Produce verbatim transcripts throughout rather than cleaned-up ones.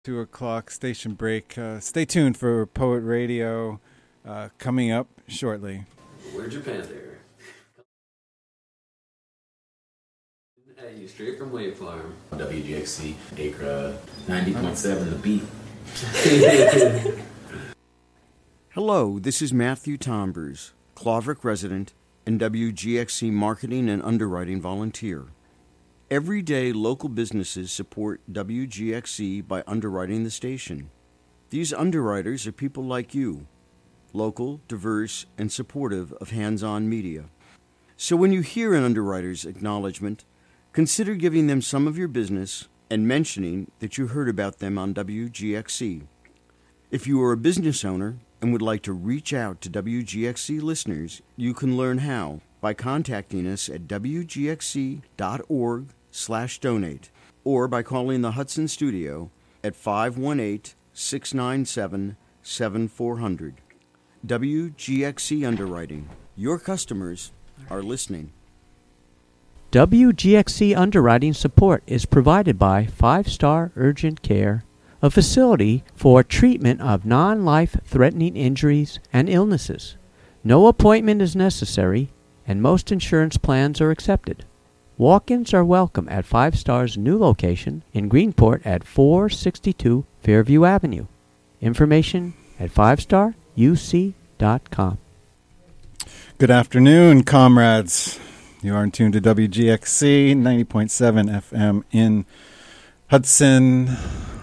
Two o'clock station break. Uh, stay tuned for Poet Radio uh, coming up shortly. Where'd your panther? Hey, you straight from Wave Farm. W G X C, Acra, ninety point seven The Beat. Hello, this is Matthew Tombers, Claverick resident and W G X C marketing and underwriting volunteer. Every day, local businesses support W G X C by underwriting the station. These underwriters are people like you, local, diverse, and supportive of hands-on media. So when you hear an underwriter's acknowledgement, consider giving them some of your business and mentioning that you heard about them on W G X C. If you are a business owner and would like to reach out to W G X C listeners, you can learn how by contacting us at w g x c dot org slash donate or by calling the Hudson Studio at five one eight, six nine seven, seven four zero zero. W G X C Underwriting. Your customers are listening. W G X C underwriting support is provided by Five Star Urgent Care, a facility for treatment of non-life-threatening injuries and illnesses. No appointment is necessary, and most insurance plans are accepted. Walk-ins are welcome at Five Star's new location in Greenport at four sixty-two Fairview Avenue. Information at five star u c dot com. Good afternoon, comrades. You are in tune to W G X C ninety point seven F M in Hudson.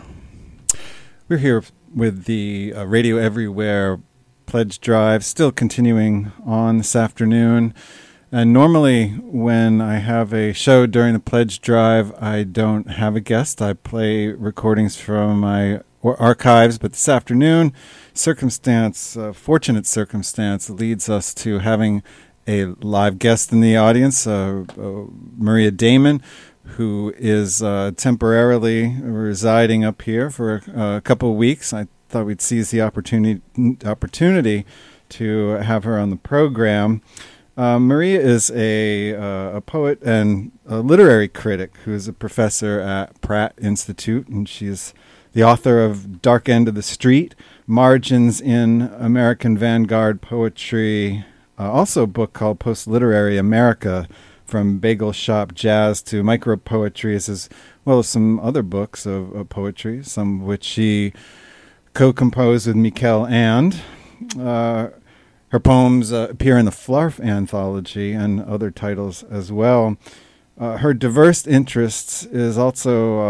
We're here with the uh, Radio Everywhere Pledge Drive, still continuing on this afternoon. And normally when I have a show during the Pledge Drive, I don't have a guest. I play recordings from my archives, but this afternoon, circumstance, uh, fortunate circumstance, leads us to having a live guest in the audience, uh, uh, Maria Damon, who is uh, temporarily residing up here for a, a couple of weeks. I thought we'd seize the opportunity opportunity to have her on the program. Uh, Maria is a uh, a poet and a literary critic who is a professor at Pratt Institute, and she is the author of Dark End of the Street, Margins in American Vanguard Poetry, uh, also a book called Post-Literary America, From Bagel Shop Jazz to Micro-Poetry, as well as some other books of, of poetry, some of which she co-composed with Mikel And. Uh, her poems uh, appear in the Flarf Anthology and other titles as well. Uh, her diverse interests is also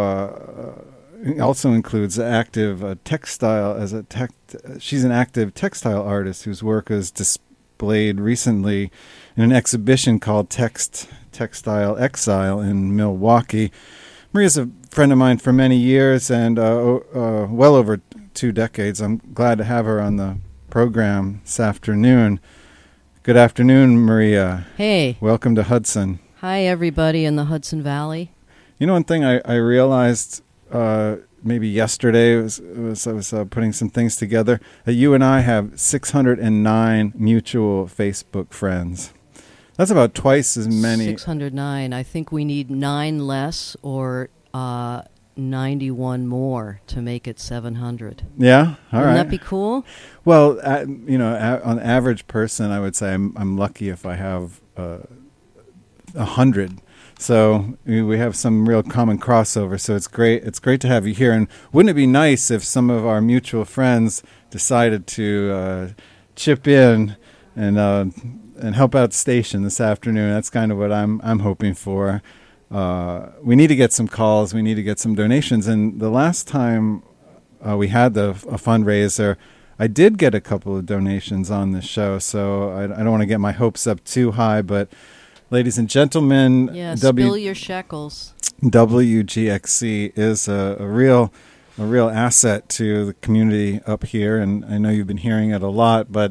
uh, also includes active uh, textile as a tech. She's an active textile artist whose work is displayed recently in an exhibition called Text Textile Exile in Milwaukee. Maria's a friend of mine for many years and uh, uh, well over two decades. I'm glad to have her on the program this afternoon. Good afternoon, Maria. Hey. Welcome to Hudson. Hi, everybody in the Hudson Valley. You know, one thing I, I realized uh, maybe yesterday was, was I was uh, putting some things together, that you and I have six hundred nine mutual Facebook friends. That's about twice as many. six hundred nine. I think we need nine less or uh, ninety-one more to make it seven hundred. Yeah? All Wouldn't right. that be cool? Well, uh, you know, a- on average person, I would say I'm, I'm lucky if I have uh, one hundred. So we we have some real common crossover. So it's great. It's great to have you here. And wouldn't it be nice if some of our mutual friends decided to uh, chip in and uh, and help out the station this afternoon? That's kind of what I'm I'm hoping for. Uh, we need to get some calls. We need to get some donations. And the last time uh, we had the a fundraiser, I did get a couple of donations on the show. So I, I don't want to get my hopes up too high, but ladies and gentlemen, Yeah, w- spill your shekels. W G X C is a, a real a real asset to the community up here, and I know you've been hearing it a lot, but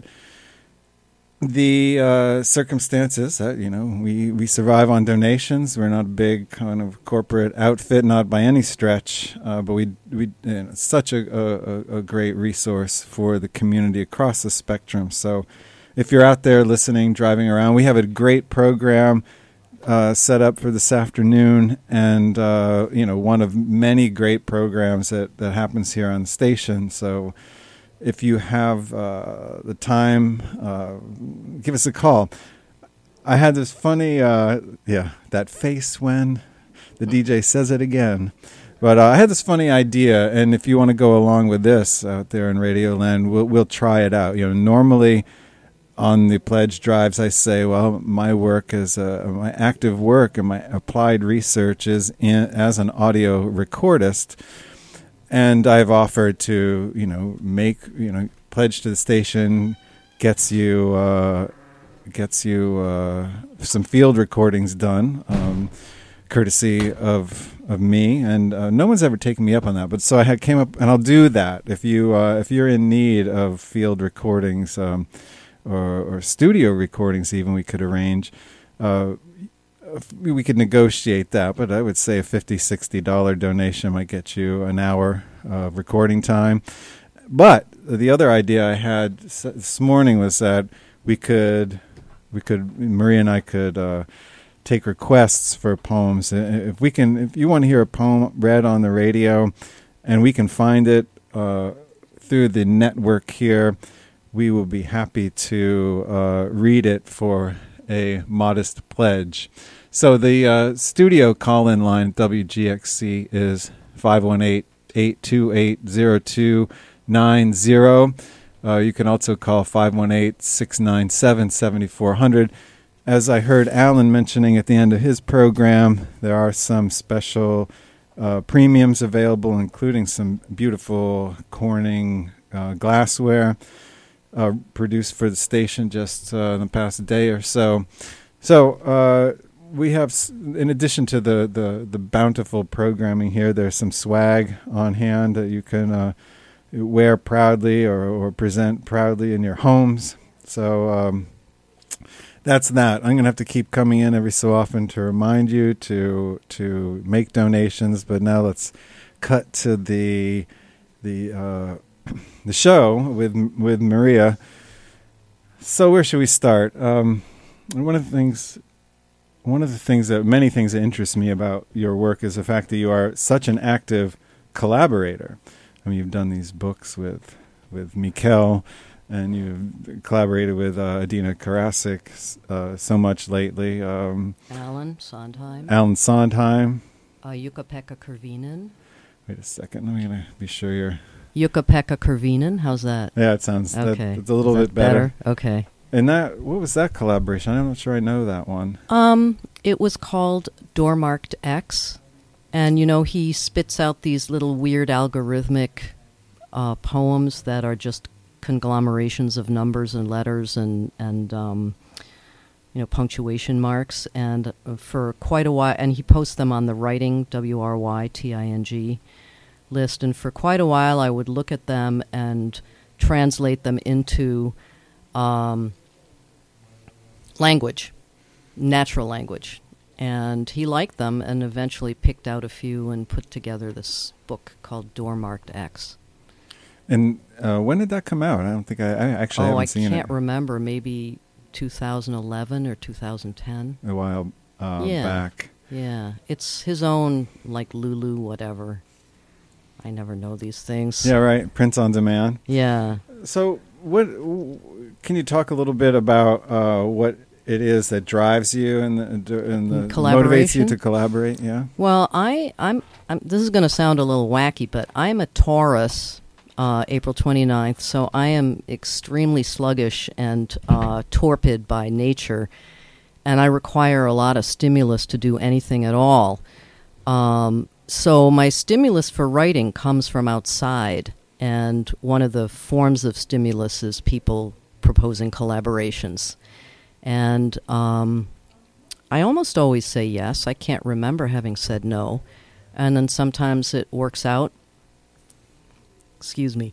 the uh, circumstances that, you know, we, we survive on donations. We're not a big kind of corporate outfit, not by any stretch, uh, but we we you know, it's such a, a, a great resource for the community across the spectrum. So if you're out there listening, driving around, we have a great program. uh, set up for this afternoon, and uh, you know, one of many great programs that, that happens here on the station. So if you have uh, the time, uh, give us a call. I had this funny, uh, yeah, that face when the D J says it again. But uh, I had this funny idea, and if you want to go along with this out there in Radio Land, we'll we'll try it out. You know, normally on the pledge drives, I say, well, my work is uh, my active work and my applied research is in, as an audio recordist, and I've offered to, you know, make, you know, pledge to the station gets you uh, gets you uh, some field recordings done. Um, courtesy of of me, and uh, no one's ever taken me up on that. But so I had came up, and I'll do that if you uh, if you're in need of field recordings um, or, or studio recordings, even we could arrange. Uh, we could negotiate that, but I would say a fifty, sixty dollar donation might get you an hour of recording time. But the other idea I had this morning was that we could we could Maria and I could. Uh, take requests for poems. If we can, if you want to hear a poem read on the radio and we can find it uh, through the network here, we will be happy to uh, read it for a modest pledge. So the uh, studio call-in line at W G X C is five one eight, eight two eight, zero two nine zero. Uh, you can also call five one eight, six nine seven, seven four zero zero. As I heard Alan mentioning at the end of his program, there are some special uh, premiums available, including some beautiful Corning uh, glassware uh, produced for the station just uh, in the past day or so. So uh, we have, in addition to the, the, the bountiful programming here, there's some swag on hand that you can uh, wear proudly or, or present proudly in your homes. So um, that's that. I'm going to have to keep coming in every so often to remind you to to make donations. But now let's cut to the the uh, the show with with Maria. So where should we start? Um, one of the things, one of the things that many things that interest me about your work is the fact that you are such an active collaborator. I mean, you've done these books with with Mikkel. And you've collaborated with uh, Adina Karasik uh, so much lately. Um, Alan Sondheim. Alan Sondheim. Uh, Jukka-Pekka Kurvinen. Wait a second. I'm going to be sure you're... Jukka-Pekka Kurvinen. How's that? Yeah, it sounds... Okay. That, it's a little Is bit that better. better. Okay. And that... What was that collaboration? I'm not sure I know that one. Um, it was called Door-Marked X. And, you know, he spits out these little weird algorithmic uh, poems that are just conglomerations of numbers and letters and and um, you know, punctuation marks, and for quite a while, and he posts them on the writing W R Y T I N G list, and for quite a while I would look at them and translate them into um, language, natural language, and he liked them and eventually picked out a few and put together this book called Door-Marked X. And uh, when did that come out? I don't think I, I actually oh, haven't I seen it. Oh, I can't remember. Maybe two thousand eleven or two thousand ten. A while uh, yeah. back. Yeah. It's his own, like, Lulu whatever. I never know these things. Yeah, right. Prints on demand. Yeah. So what? W- can you talk a little bit about uh, what it is that drives you and the, and the motivates you to collaborate? Yeah. Well, I, I'm, I'm this is going to sound a little wacky, but I'm a Taurus. Uh, April twenty-ninth, so I am extremely sluggish and uh, torpid by nature, and I require a lot of stimulus to do anything at all. Um, so my stimulus for writing comes from outside, and one of the forms of stimulus is people proposing collaborations. And um, I almost always say yes. I can't remember having said no. And then sometimes it works out. Excuse me.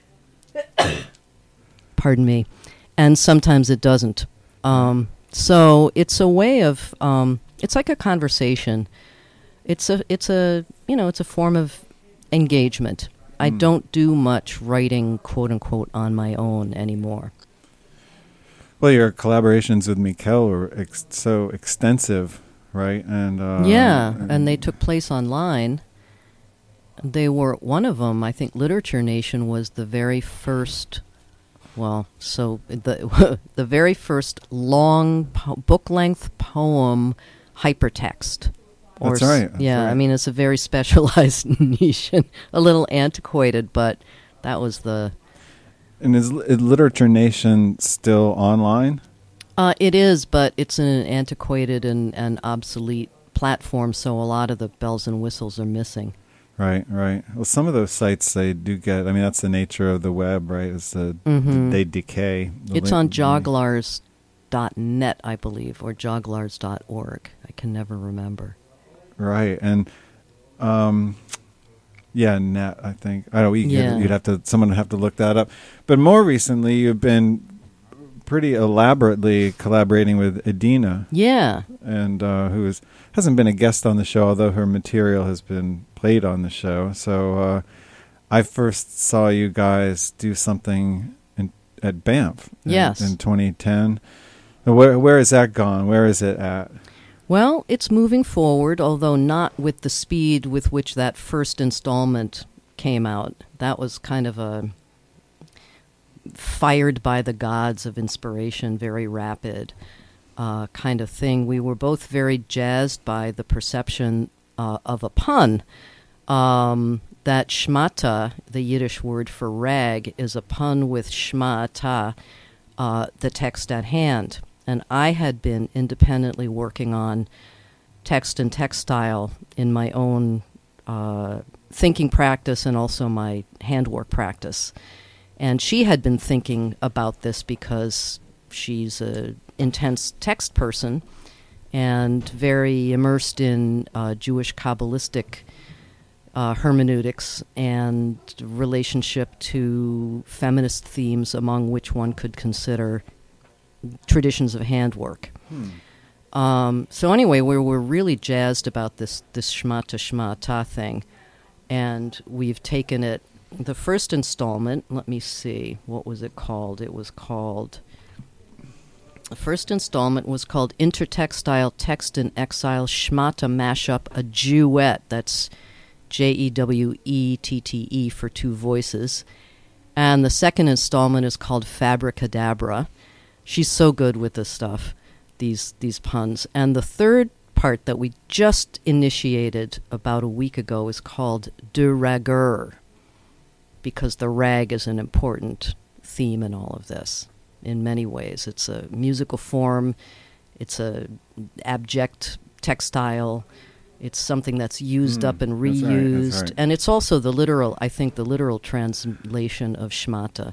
Pardon me. And sometimes it doesn't. Um, so it's a way of, um, it's like a conversation. It's a, it's a, you know, it's a form of engagement. Mm. I don't do much writing, quote unquote, on my own anymore. Well, your collaborations with Mikkel were ex- so extensive. right? And uh, yeah, and they took place online. They were, one of them, I think Literature Nation was the very first, well, so the the very first long po- book-length poem hypertext. Or That's right. That's yeah, right. I mean, it's a very specialized niche and a little antiquated, but that was the... And is, is Literature Nation still online? Uh, it is, but it's an antiquated and, and obsolete platform, so a lot of the bells and whistles are missing. Right, right. Well, some of those sites they do get. I mean, that's the nature of the web, right? Is the Mhm. they decay. The It's link- on joglars dot net, I believe, or joglars dot org. I can never remember. Right, and um, yeah, net. I think I don't. You Yeah. You'd have to. Someone would have to look that up. But more recently, you've been pretty elaborately collaborating with Edina, Yeah. and uh, who is hasn't been a guest on the show, although her material has been played on the show. So uh, I first saw you guys do something in, at Banff in- Yes. in twenty ten. Where where is that gone? Where is it at? Well, it's moving forward, although not with the speed with which that first installment came out. That was kind of a fired by the gods of inspiration, very rapid uh, kind of thing. We were both very jazzed by the perception uh, of a pun. Um, that shmata, the Yiddish word for rag, is a pun with shmata, uh, the text at hand. And I had been independently working on text and textile in my own uh, thinking practice and also my handwork practice. And she had been thinking about this because she's an intense text person and very immersed in uh, Jewish Kabbalistic uh, hermeneutics and relationship to feminist themes, among which one could consider traditions of handwork. Hmm. Um, so anyway, we were really jazzed about this this shmata shmata thing, and we've taken it. The first installment, let me see, what was it called? It was called, the first installment was called Intertextile Text in Exile Shmata Mashup, a Jewette. That's J E W E T T E for two voices. And the second installment is called Fabricadabra. She's so good with this stuff, these these puns. And the third part that we just initiated about a week ago is called De Rageur, because the rag is an important theme in all of this in many ways. It's a musical form, it's a abject textile, it's something that's used Mm, up and that's right, that's reused, right. and it's also the literal, I think, the literal translation of shmata.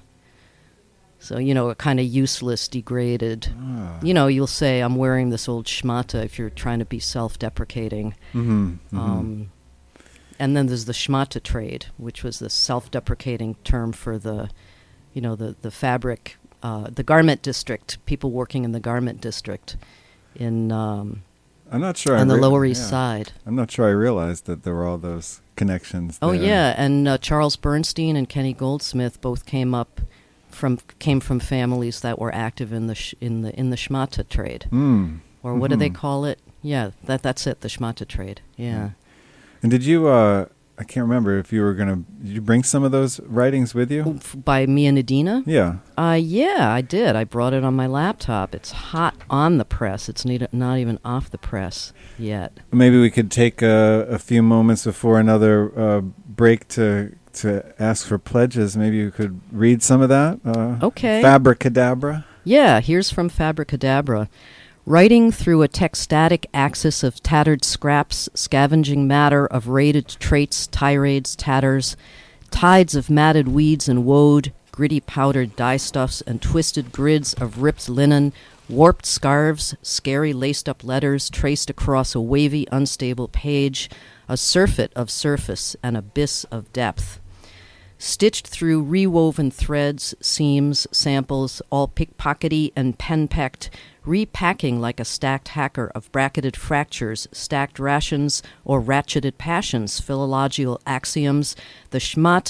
So, you know, a kind of useless, degraded, Ah. you know, you'll say, I'm wearing this old shmata if you're trying to be self-deprecating. Mm-hmm, mm-hmm. Um, and then there's the shmata trade, which was the self-deprecating term for the, you know, the, the fabric, uh, the garment district, people working in the garment district in um, I'm not sure. I on the re- Lower East yeah. Side. I'm not sure I realized that there were all those connections. Oh, there. yeah, and uh, Charles Bernstein and Kenny Goldsmith both came up from came from families that were active in the sh- in the in the shmata trade, Mm. or what do they Mhm. call it? Yeah, that that's it, the shmata trade. Yeah. And did you? Uh, I can't remember if you were gonna. Did you bring some of those writings with you? F- By Mia Nadina? Yeah. Uh, yeah, I did. I brought it on my laptop. It's hot on the press. It's need- not even off the press yet. Maybe we could take a, a few moments before another uh, break to to ask for pledges. Maybe you could read some of that. Uh, Okay. Fabricadabra. Yeah, here's from Fabricadabra. Writing through a textatic axis of tattered scraps, scavenging matter of raided traits, tirades, tatters, tides of matted weeds and woad, gritty powdered dyestuffs and twisted grids of ripped linen, warped scarves, scary laced-up letters traced across a wavy, unstable page, a surfeit of surface, an abyss of depth. Stitched through rewoven threads, seams, samples, all pickpockety and pen-pecked, repacking like a stacked hacker of bracketed fractures, stacked rations, or ratcheted passions, philological axioms, the shmata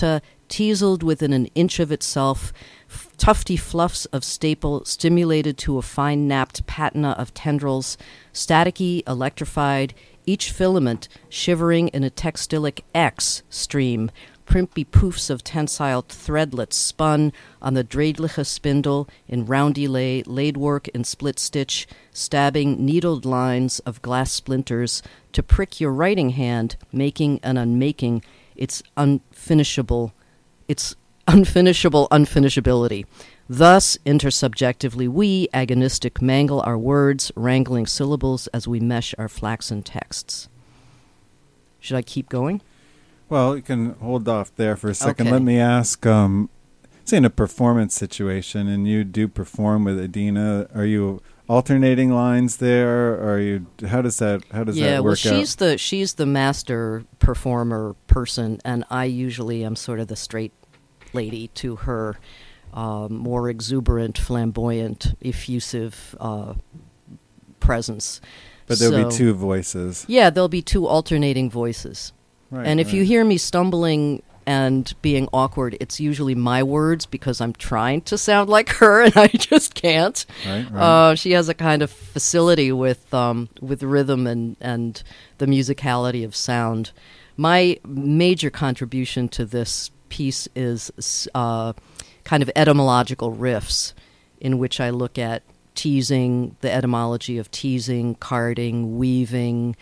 teaseled within an inch of itself, f- tufty fluffs of staple stimulated to a fine-napped patina of tendrils, staticky, electrified, each filament shivering in a textilic X stream, primpy poofs of tensile threadlets spun on the dreidliche spindle in roundy lay, laid work in split stitch, stabbing needled lines of glass splinters to prick your writing hand, making and unmaking its unfinishable, its unfinishable unfinishability. Thus, intersubjectively, we, agonistic, mangle our words, wrangling syllables as we mesh our flaxen texts. Should I keep going? Well, you can hold off there for a second. Okay. Let me ask, um, say in a performance situation, and you do perform with Adina, are you alternating lines there? Or are you, how does that, how does yeah, that well, work she's out? the she's the master performer person, and I usually am sort of the straight lady to her um, more exuberant, flamboyant, effusive uh, presence. But there'll be So- two voices. Yeah, there'll be two alternating voices. Right, And if right. you hear me stumbling and being awkward, it's usually my words because I'm trying to sound like her and I just can't. Right, right. Uh, she has a kind of facility with um, with rhythm and, and the musicality of sound. My major contribution to this piece is uh, kind of etymological riffs in which I look at teasing, the etymology of teasing, carding, weaving,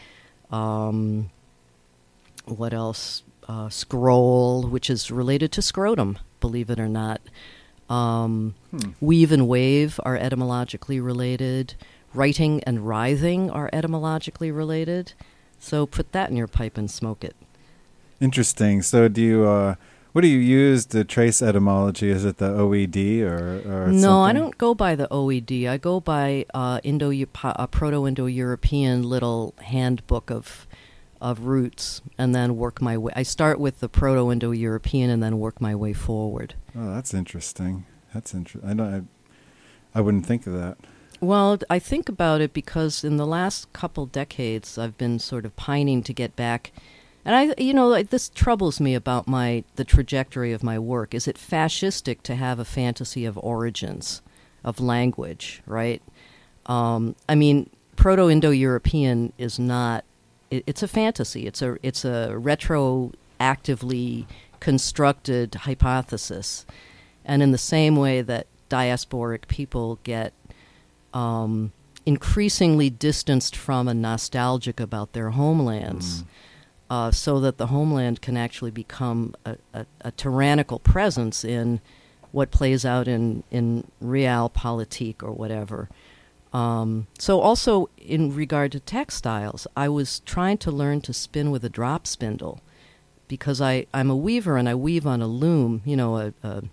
um, what else? Uh, scroll, which is related to scrotum, believe it or not. Um, Hmm. Weave and wave are etymologically related. Writing and writhing are etymologically related. So put that in your pipe and smoke it. Interesting. So do you, uh, what do you use to trace etymology? Is it the O E D or, or No, I something? don't go by the O E D. I go by uh, Indo a Proto-Indo-European little handbook of of roots, and then work my way. I start with the Proto-Indo-European and then work my way forward. Oh, that's interesting. That's interesting. I don't. I, I wouldn't think of that. Well, I think about it because in the last couple decades, I've been sort of pining to get back. And I, you know, this troubles me about my the trajectory of my work. Is it fascistic to have a fantasy of origins, of language, right? Um, I mean, Proto-Indo-European is not. It, it's a fantasy. It's a it's a retroactively constructed hypothesis, and in the same way that diasporic people get um, increasingly distanced from and nostalgic about their homelands. Mm. Uh, so that the homeland can actually become a, a, a tyrannical presence in what plays out in, in realpolitik or whatever. Um, so also in regard to textiles, I was trying to learn to spin with a drop spindle because I, I'm a weaver and I weave on a loom, you know, a, a,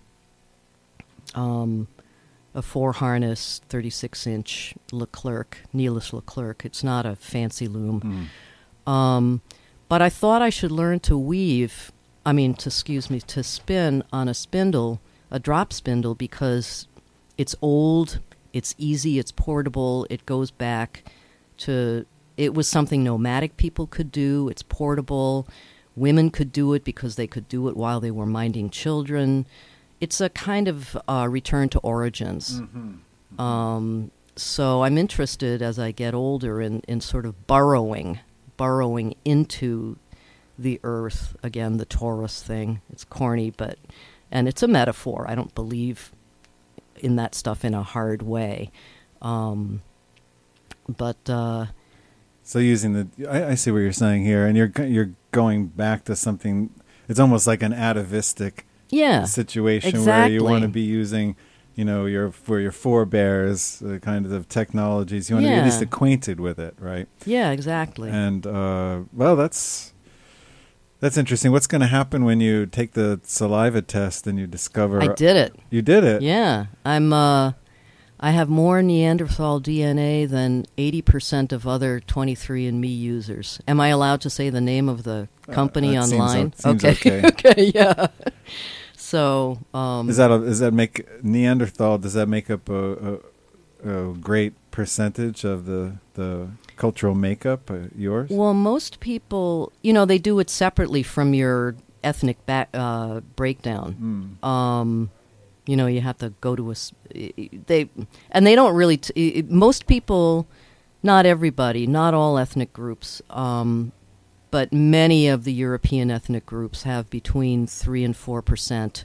um, a four-harness, thirty-six inch Leclerc, Nelis Leclerc. It's not a fancy loom. Mm. Um, but I thought I should learn to weave, I mean, to, excuse me, to spin on a spindle, a drop spindle, because it's old, it's easy, it's portable, it goes back to, it was something nomadic people could do, it's portable, women could do it because they could do it while they were minding children. It's a kind of uh, return to origins. Mm-hmm. Um, so I'm interested as I get older in, in sort of burrowing, burrowing into the earth. Again, the Taurus thing. It's corny, but, and it's a metaphor. I don't believe in that stuff in a hard way. Um, but, uh, So using the, I, I see what you're saying here, and you're go- you're going back to something. It's almost like an atavistic yeah, situation where you want to exactly. be using, you know, your for your forebears uh, kind of technologies. You want to be at Yeah. least acquainted with it, right? yeah, exactly. And uh, well, that's that's interesting. What's going to happen when you take the saliva test and you discover I did it. you did it? Yeah, I'm. Uh, I have more Neanderthal D N A than eighty percent of other twenty-three and me users. Am I allowed to say the name of the company Uh, that seems online? o- seems okay. okay. okay. Yeah. So. Um, Is that a, does that make Neanderthal? Does that make up a, a, a great percentage of the the cultural makeup? Uh, yours? Well, most people, you know, they do it separately from your ethnic ba- uh, breakdown. Mm. Um, you know, you have to go to a s- they and they don't really. T- it, most people, not everybody, not all ethnic groups, um, but many of the European ethnic groups have between three and four percent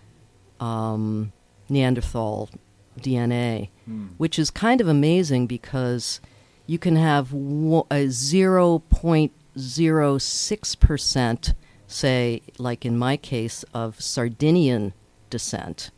um, Neanderthal D N A, Mm. which is kind of amazing because you can have wo- a zero point zero six percent, say, like in my case, of Sardinian descent.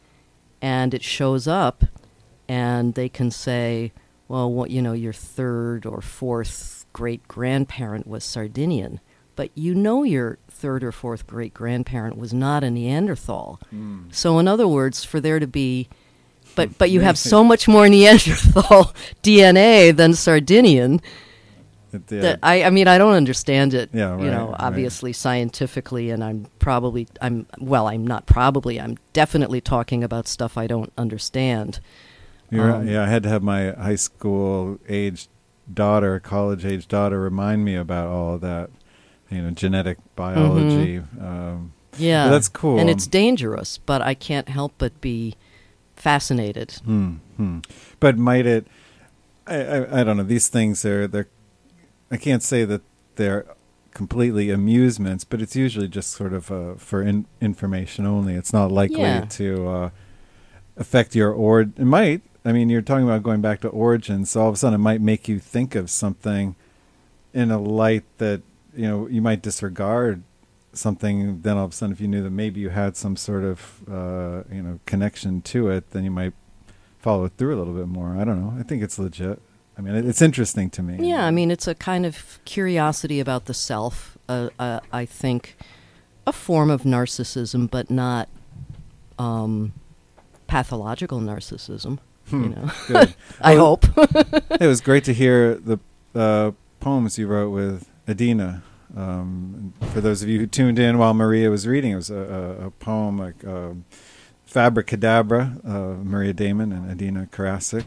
And it shows up, and they can say, well, what, you know, your third or fourth great-grandparent was Sardinian. But you know your third or fourth great-grandparent was not a Neanderthal. Mm. So in other words, for there to be... But but you have so much more Neanderthal D N A than Sardinian It did. that I, I mean, I don't understand it, Yeah, you right, know, right. obviously scientifically, and I'm probably, I'm, well, I'm not probably, I'm definitely talking about stuff I don't understand. You're, Um, yeah, I had to have my high school age daughter, college age daughter, remind me about all of that, you know, genetic biology. Um, Yeah. but that's cool. And it's dangerous, but I can't help but be fascinated. Hmm, hmm. But might it? I, I I don't know. These things are they're. I can't say that they're completely amusements, but it's usually just sort of uh, for in, information only. It's not likely Yeah. to uh, affect your or. It might. I mean, you're talking about going back to origins. So all of a sudden, it might make you think of something in a light that you know you might disregard something. Then all of a sudden, if you knew that maybe you had some sort of uh, you know connection to it, then you might follow it through a little bit more. I don't know. I think it's legit. I mean, it, it's interesting to me. Yeah, I mean, it's a kind of curiosity about the self. Uh, uh, I think a form of narcissism, but not um, pathological narcissism. Hmm, You know, good. I Well, hope. It was great to hear the uh, poems you wrote with Adina. Um, for those of you who tuned in while Maria was reading, it was a, a, a poem like uh, Fabricadabra, uh, Maria Damon and Adina Karasik.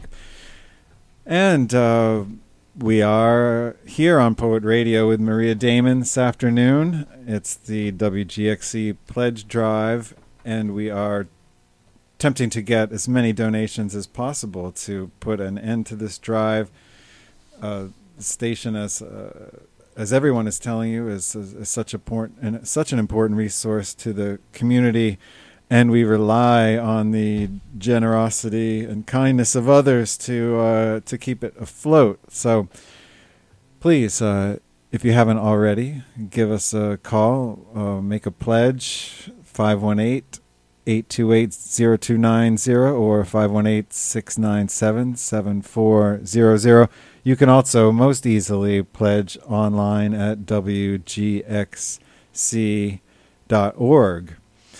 And uh, we are here on Poet Radio with Maria Damon this afternoon. It's the W G X C Pledge Drive, and we are attempting to get as many donations as possible to put an end to this drive. Uh, the station, as uh, as everyone is telling you, is, is, is such a important and such an important resource to the community. And we rely on the generosity and kindness of others to uh, to keep it afloat. So please, uh, if you haven't already, give us a call, uh, make a pledge, five one eight, eight two eight, zero two nine zero or five one eight, six nine seven, seven four zero zero. You can also most easily pledge online at w g x c dot org.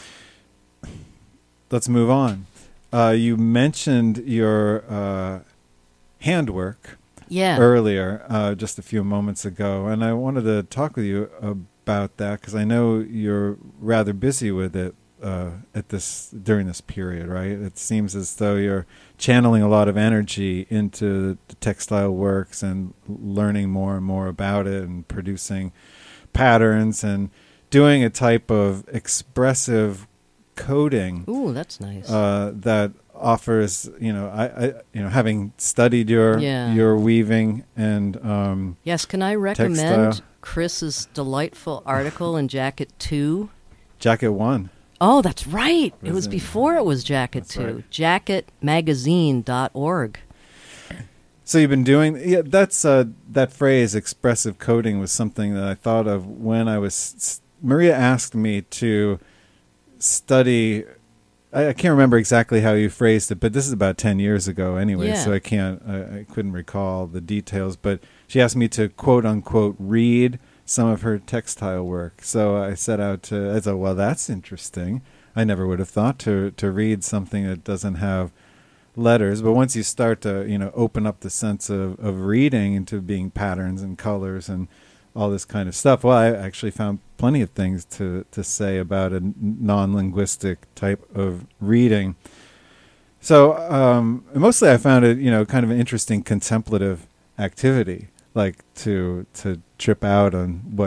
Let's move on. Uh, you mentioned your uh, handwork Yeah. earlier, uh, just a few moments ago, and I wanted to talk with you about that because I know you're rather busy with it uh, at this during this period, right? It seems as though you're channeling a lot of energy into the textile works and learning more and more about it and producing patterns and doing a type of expressive coding Ooh, that's nice. uh, that offers, you know, I, I, you know, having studied your Yeah. your weaving and um, yes, can I recommend textile. Chris's delightful article in Jacket two? Jacket One. Oh, that's right. It was it? before it was Jacket That's two. right. jacket magazine dot org. So you've been doing, yeah. That's uh, that phrase, expressive coding, was something that I thought of when I was. Maria asked me to study. I, I can't remember exactly how you phrased it, but this is about ten years ago anyway, Yeah. so I can't, I, I couldn't recall the details, but she asked me to quote unquote read some of her textile work. So I set out to, I thought, well, that's interesting. I never would have thought to, to read something that doesn't have letters, but once you start to, you know, open up the sense of, of reading into being patterns and colors and all this kind of stuff, well, I actually found plenty of things to, to say about a non-linguistic type of reading. So um, mostly I found it, you know, kind of an interesting contemplative activity, like to to trip out on what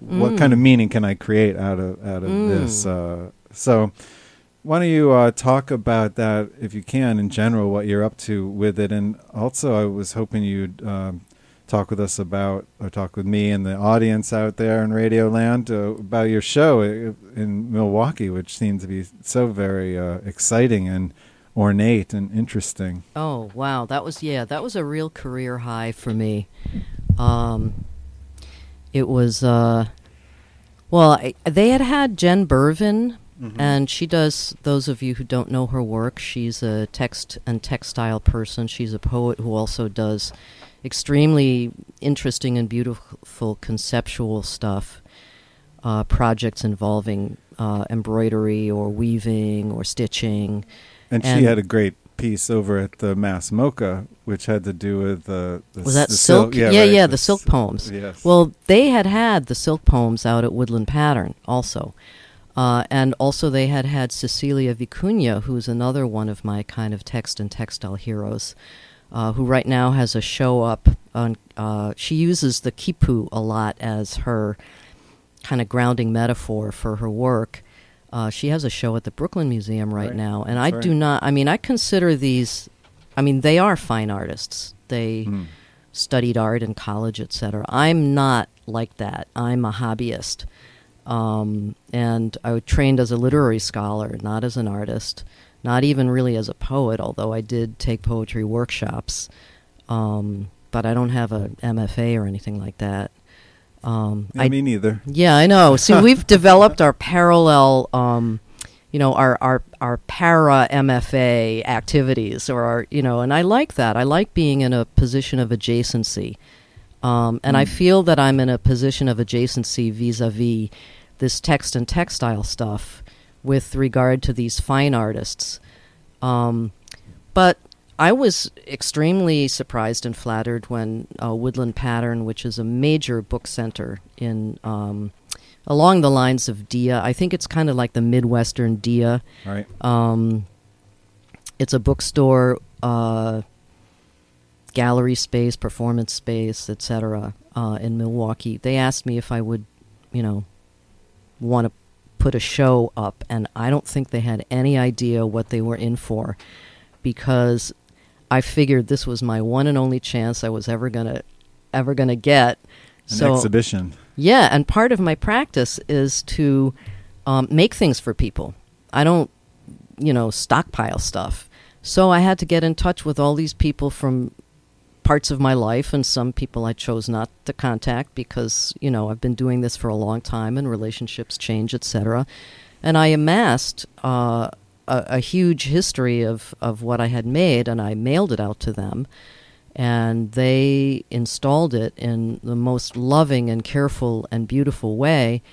what Mm. kind of meaning can I create out of out of Mm. this? Uh, so, why don't you uh, talk about that, if you can, in general, what you're up to with it, and also I was hoping you'd um, talk with us about, or talk with me and the audience out there in Radio Land uh, about your show in Milwaukee, which seemed to be so very uh, exciting and ornate and interesting. Oh, wow. That was, yeah, that was a real career high for me. Um, it was, uh, well, I, they had had Jen Bervin, Mm-hmm. and she does, those of you who don't know her work, she's a text and textile person. She's a poet who also does extremely interesting and beautiful conceptual stuff, uh, projects involving uh, embroidery or weaving or stitching. And, And- she had a great piece over at the Mass Mocha, which had to do with uh, the Was that the silk? Yeah, yeah, right, yeah, the the silk s- poems. Yes. Well, they had had the silk poems out at Woodland Pattern also. Uh, and also they had had Cecilia Vicuña, who's another one of my kind of text and textile heroes, uh, who right now has a show up on, uh, she uses the quipu a lot as her kind of grounding metaphor for her work. Uh, she has a show at the Brooklyn Museum right, Right. now, and That's I right. do not, I mean, I consider these, I mean, they are fine artists. They Mm. studied art in college, et cetera. I'm not like that. I'm a hobbyist. Um, and I trained as a literary scholar, not as an artist, not even really as a poet, although I did take poetry workshops. Um, but I don't have a M F A or anything like that. Um, Yeah, I, me neither. yeah, I know. See, we've developed our parallel, um, you know, our, our, our para M F A activities, or our, you know, and I like that. I like being in a position of adjacency. Um, and I Mm. feel that I'm in a position of adjacency vis-a-vis this text and textile stuff with regard to these fine artists. Um, but I was extremely surprised and flattered when uh, Woodland Pattern, which is a major book center in um, along the lines of D I A, I think it's kind of like the Midwestern D I A. Right. Um, it's a bookstore, uh, gallery space, performance space, et cetera, uh, in Milwaukee. They asked me if I would, you know, want to put a show up, and I don't think they had any idea what they were in for, because I figured this was my one and only chance I was ever gonna ever gonna get. An so exhibition. yeah, and part of my practice is to um, make things for people. I don't, you know, stockpile stuff. So I had to get in touch with all these people from parts of my life, and some people I chose not to contact because, you know, I've been doing this for a long time and relationships change, et cetera. And I amassed uh, a, a huge history of, of what I had made, and I mailed it out to them. And they installed it in the most loving and careful and beautiful way.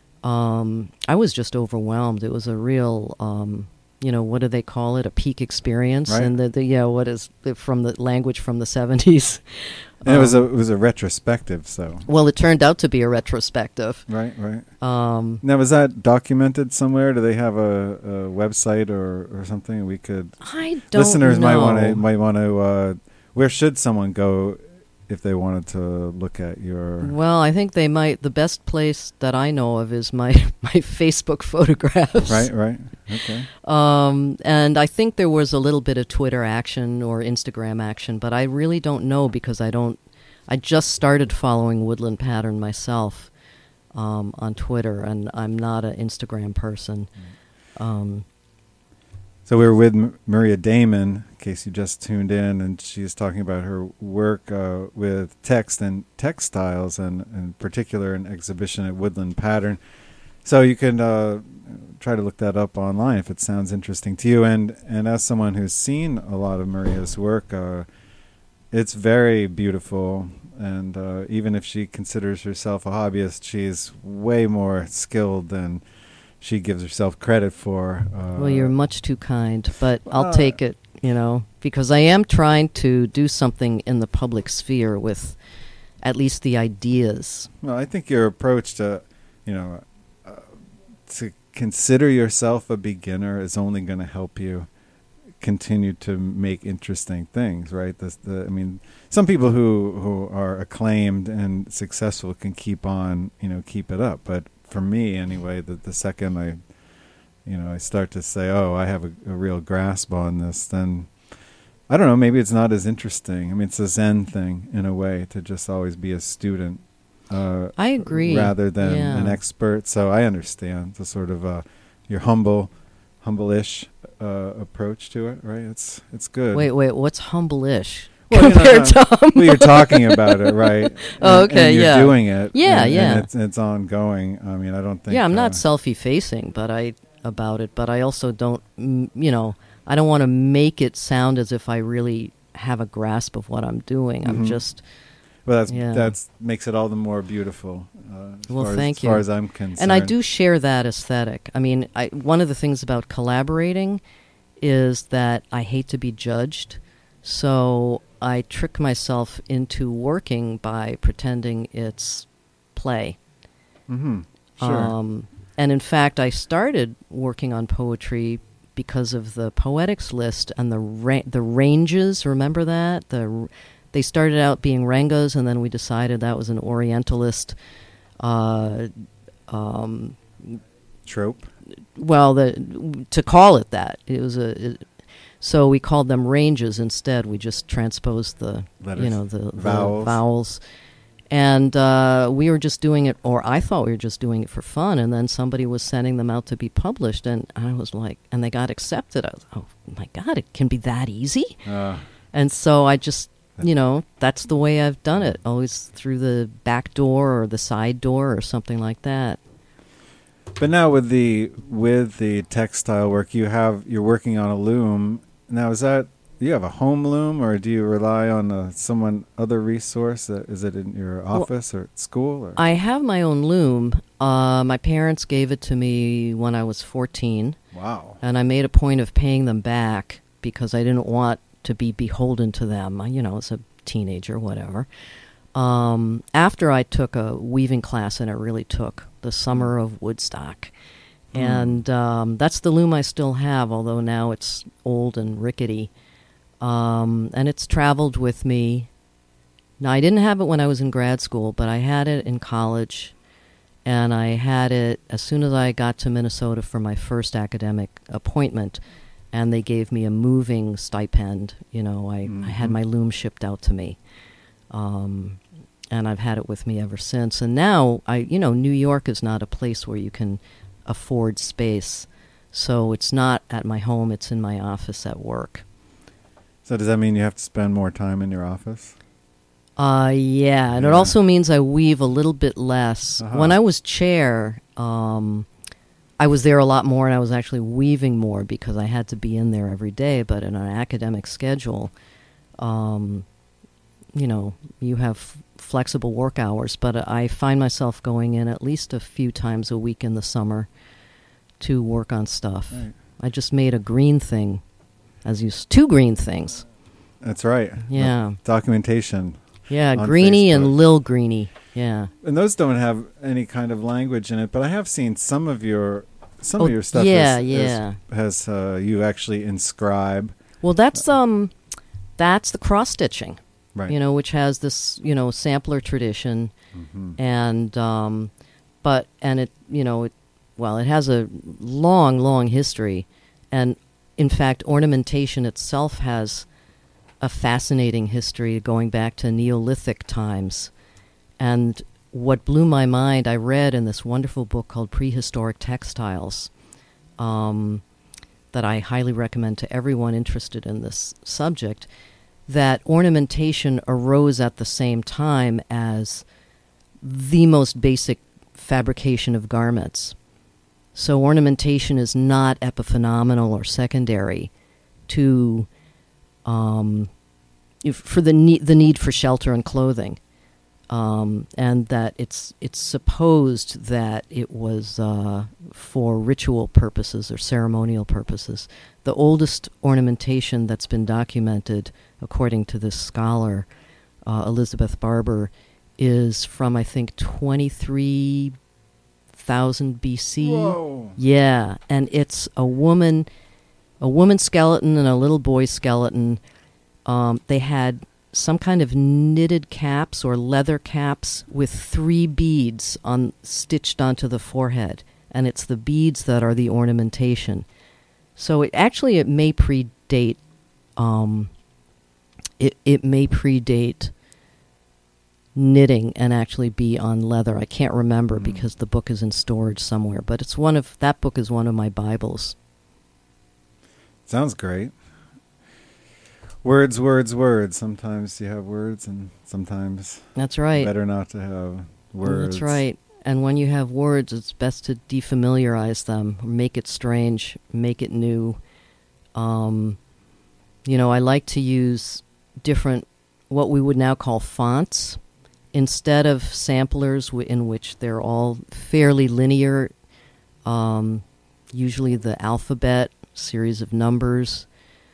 Um, I was just overwhelmed. It was a real, um, you know, what do they call it? A peak experience. Right. And the, the yeah, what is from the language from the seventies. And it was Um, a it was a retrospective, so Well, it turned out to be a retrospective. right, right. Um, Now, was that documented somewhere? Do they have a, a website or, or something we could? I don't Listeners know. might want to might want to. Uh, where should someone go if they wanted to look at your? Well, I think they might. The best place that I know of is my my Facebook photographs. Right, right. Okay. Um, and I think there was a little bit of Twitter action or Instagram action, but I really don't know because I don't. I just started following Woodland Pattern myself um, on Twitter, and I'm not an Instagram person. Um, So we were with M- Maria Damon, in case you just tuned in, and she's talking about her work uh, with text and textiles, and in particular an exhibition at Woodland Pattern. So you can uh, try to look that up online if it sounds interesting to you. And, and as someone who's seen a lot of Maria's work, uh, it's very beautiful. And uh, even if she considers herself a hobbyist, she's way more skilled than she gives herself credit for. Uh, well, you're much too kind, but I'll Uh, take it, you know, because I am trying to do something in the public sphere with at least the ideas. Well, I think your approach to, you know, uh, to consider yourself a beginner is only going to help you continue to make interesting things, right? The, the, I mean, some people who, who are acclaimed and successful can keep on, you know, keep it up. But for me, anyway, the, the second I, you know, I start to say, oh, I have a, a real grasp on this, then I don't know, maybe it's not as interesting. I mean, it's a Zen thing in a way to just always be a student. Uh, I agree. Rather than Yeah. an expert. So I understand the sort of uh, your humble, humble-ish uh, approach to it, right? It's it's good. Wait, wait, what's humble-ish Well, you know, compared no, to humble? well, you're talking about it, right? Oh, And- okay, and you're yeah. doing it. Yeah, and, yeah. And it's, it's ongoing. I mean, I don't think... Yeah, I'm uh, not selfie-facing, but I about it. But I also don't, mm, you know, I don't want to make it sound as if I really have a grasp of what I'm doing. I'm Mhm. just, Well, that's Yeah. that's makes it all the more beautiful. Uh, as Well, far thank as, you. As far as I'm concerned. and I do share that aesthetic. I mean, I, one of the things about collaborating is that I hate to be judged, so I trick myself into working by pretending it's play. Mm-hmm. Sure. Um, and in fact, I started working on poetry because of the poetics list and the ra- the ranges. Remember that? The r- they started out being rangas, and then we decided that was an Orientalist. Uh, um, Trope. well, the to call it that, it was a. It, so we called them ranges instead. We just transposed the Letters. you know the, the Vowels. vowels. And uh, we were just doing it, or I thought we were just doing it for fun, and then somebody was sending them out to be published, and I was like, and they got accepted. I was, oh my God, it can be that easy? Uh, And so I just, you know, that's the way I've done it, always through the back door or the side door or something like that. But now with the with the textile work, you have you're working on a loom. Now, is that do you have a home loom, or do you rely on uh, someone other resource? Uh, is it in your office or at school? Or? I have my own loom. Uh, my parents gave it to me when I was fourteen, Wow. and I made a point of paying them back because I didn't want to be beholden to them, you know, as a teenager, whatever. Um, after I took a weaving class, and it really took, the summer of Woodstock. Mm. And um, that's the loom I still have, although now it's old and rickety. Um, and it's traveled with me. Now, I didn't have it when I was in grad school, but I had it in college. And I had it as soon as I got to Minnesota for my first academic appointment. And they gave me a moving stipend. You know, I, Mhm. I had my loom shipped out to me. Um, and I've had it with me ever since. And now, I, you know, New York is not a place where you can afford space. So it's not at my home, it's in my office at work. So does that mean you have to spend more time in your office? Uh, yeah, and it Yeah. also means I weave a little bit less. Uh-huh. When I was chair, um, I was there a lot more, and I was actually weaving more because I had to be in there every day. But in an academic schedule, um, you know, you have f- flexible work hours. But I find myself going in at least a few times a week in the summer to work on stuff. Right. I just made a green thing, as you s- two green things. That's right. Yeah. The documentation. Yeah, On Greenie Facebook. and Lil Greenie. Yeah. And those don't have any kind of language in it, but I have seen some of your some Oh, of your stuff yeah, is, yeah. is, has uh, you actually inscribe. Well, that's um, that's the cross stitching, Right. you know, which has this, you know, sampler tradition, Mhm. and um, but and it, you know, it, well, it has a long, long history, and in fact, ornamentation itself has a fascinating history going back to Neolithic times, and what blew my mind, I read in this wonderful book called Prehistoric Textiles. Um, that I highly recommend to everyone interested in this subject, that ornamentation arose at the same time as the most basic fabrication of garments. So ornamentation is not epiphenomenal or secondary to um, if, for the need, the need for shelter and clothing. Um, and that it's it's supposed that it was uh, for ritual purposes or ceremonial purposes. The oldest ornamentation that's been documented, according to this scholar, uh, Elizabeth Barber, is from, I think, twenty-three thousand B C. Whoa. Yeah, and it's a woman, a woman's skeleton and a little boy's skeleton. Um, they had some kind of knitted caps or leather caps with three beads on stitched onto the forehead, and it's the beads that are the ornamentation. So it actually it may predate. Um, it it may predate knitting and actually be on leather. I can't remember mm. because the book is in storage somewhere. But it's one of that book is one of my Bibles. Sounds great. Words, words, words. Sometimes you have words, and sometimes that's right. Better not to have words. That's right. And when you have words, it's best to defamiliarize them, make it strange, make it new. Um, you know, I like to use different, what we would now call fonts, instead of samplers w- in which they're all fairly linear. Um, usually the alphabet, series of numbers.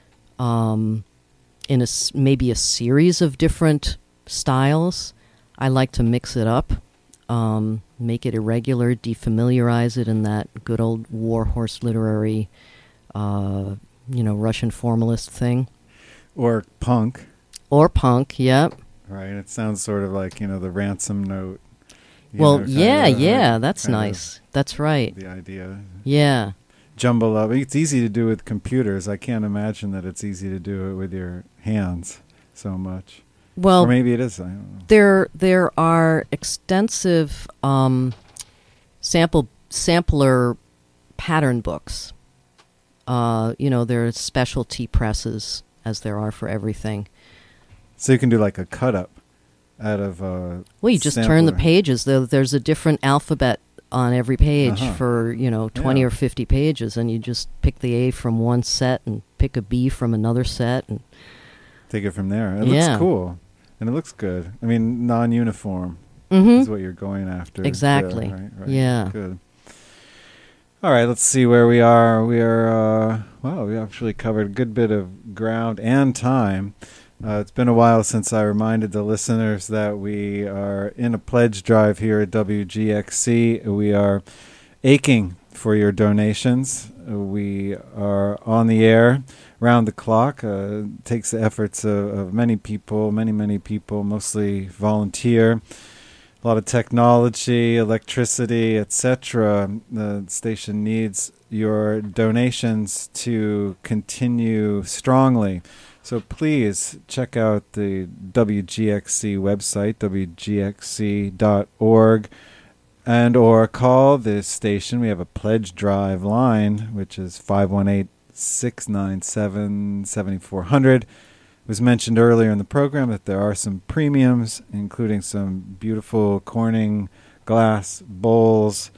Um, in a, maybe a series of different styles. I like to mix it up, um, make it irregular, defamiliarize it in that good old warhorse literary, uh, you know, Russian formalist thing. Or punk. Or punk, yep. Right, it sounds sort of like, you know, the ransom note. Well, know, yeah, kinda, yeah, like, that's nice. That's right. The idea. Yeah. Jumble up. It's easy to do with computers. I can't imagine that it's easy to do it with your hands so much. Well, or maybe it is. I don't know. There, there are extensive um, sample sampler pattern books. Uh, you know, there are specialty presses, as there are for everything. So you can do like a cut up out of. Uh, well, you just sampler. turn the pages. There, there's a different alphabet on every page uh-huh. for, you know, twenty yeah. or fifty pages, and you just pick the A from one set and pick a B from another set and take it from there. It yeah. looks cool, and it looks good. I mean, non-uniform mm-hmm. is what you're going after. Exactly. Yeah, right, right. Yeah. Good. All right, let's see where we are. We are, uh, wow, we actually covered a good bit of ground and time. Uh, it's been a while since I reminded the listeners that we are in a pledge drive here at W G X C. We are aching for your donations. Uh, we are on the air round the clock. Uh, it takes the efforts of, of many people, many, many people, mostly volunteer. A lot of technology, electricity, et cetera. The station needs your donations to continue strongly. So please check out the W G X C website, W G X C dot org, and or call this station. We have a pledge drive line, which is five one eight, six nine seven, seven four zero zero. It was mentioned earlier in the program that there are some premiums, including some beautiful Corning glass bowls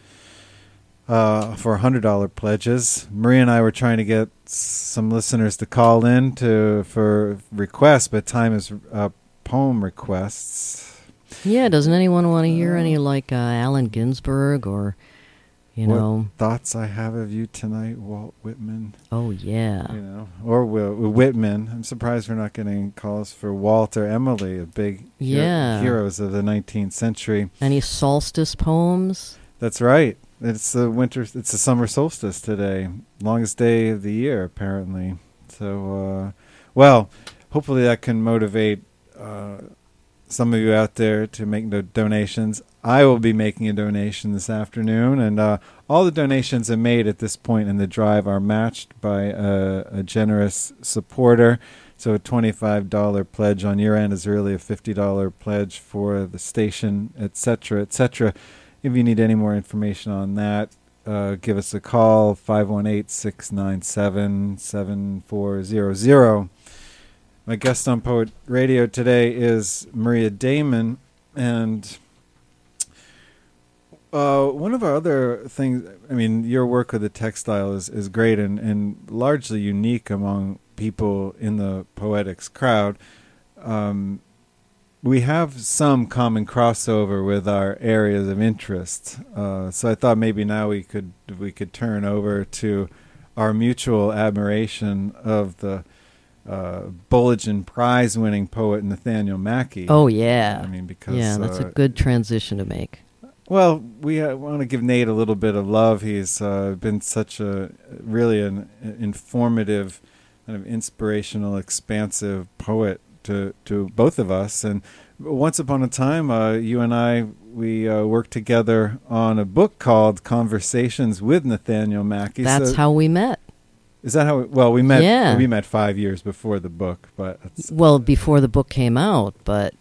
uh, for one hundred dollars pledges. Maria and I were trying to get some listeners to call in to for requests, but time is up. Poem requests. Yeah, doesn't anyone want to hear any like uh, Allen Ginsberg or, you what know... thoughts I have of you tonight, Walt Whitman. Oh, yeah. You know, or Will, Whitman. I'm surprised we're not getting calls for Walt or Emily, a big yeah. hero, heroes of the nineteenth century. Any solstice poems? That's right. It's the winter. It's the summer solstice today. Longest day of the year, apparently. So, uh, well, hopefully that can motivate uh, some of you out there to make the donations. I will be making a donation this afternoon, and uh, all the donations I made at this point in the drive are matched by a, a generous supporter. So a twenty-five dollars pledge on your end is really a fifty dollars pledge for the station, et cetera, et cetera. If you need any more information on that, uh, give us a call, five one eight, six nine seven, seven four zero zero. My guest on Poet Radio today is Maria Damon, and uh, one of our other things, I mean, your work with the textile is, is great and, and largely unique among people in the poetics crowd. Um, we have some common crossover with our areas of interest, uh, so I thought maybe now we could we could turn over to our mutual admiration of the uh, Bulletin Prize-winning poet Nathaniel Mackey. Oh yeah, I mean because yeah, that's uh, a good transition to make. Well, we uh, want to give Nate a little bit of love. He's uh, been such a really an informative, kind of inspirational, expansive poet to to both of us. And once upon a time, uh, you and I, we uh, worked together on a book called Conversations with Nathaniel Mackey. That's so how we met. Is that how? We, well, we met. Yeah. We met five years before the book, but that's, Well, before the book came out, but